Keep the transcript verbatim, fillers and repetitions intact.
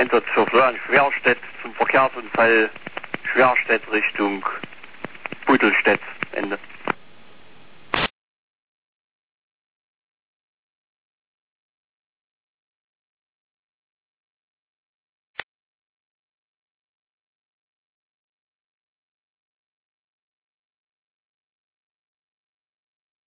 Einsatz für Florian Schwerstedt zum Verkehrsunfall Schwerstedt Richtung Buttelstedt. Ende.